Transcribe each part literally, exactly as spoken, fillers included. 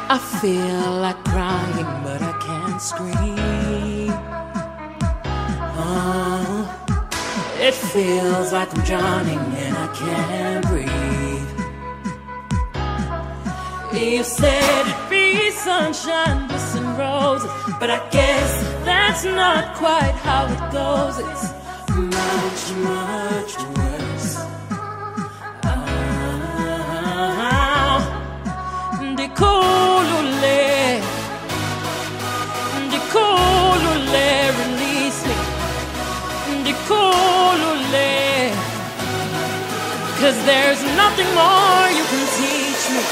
I feel like crying, but I can't scream. Oh, it feels like I'm drowning and I can't breathe. You said be sunshine, bliss and roses, but I guess that's not quite how it goes. It's much, much worse. Oh, Ndikhulule, Ndikhulule, release me. Ndikhulule, 'cause there's nothing more you can teach me.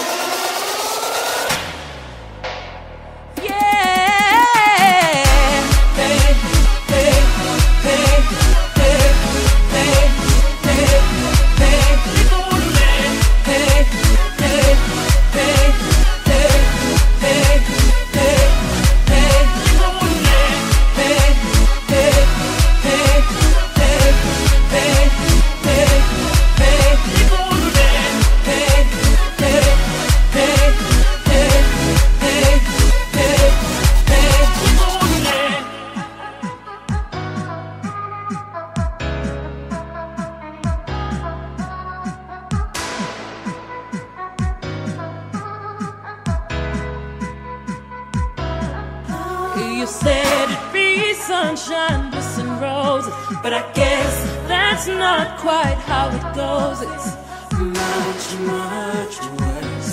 You said be sunshine, bliss and roses, but I guess that's not quite how it goes. It's much, much worse.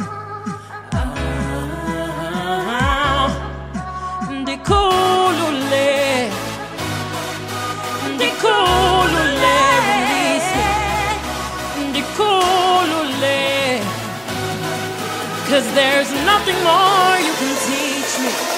Oh, Ndikhulule, Ndikhulule, release me. Ndikhulule, 'cause there's nothing more you can teach me.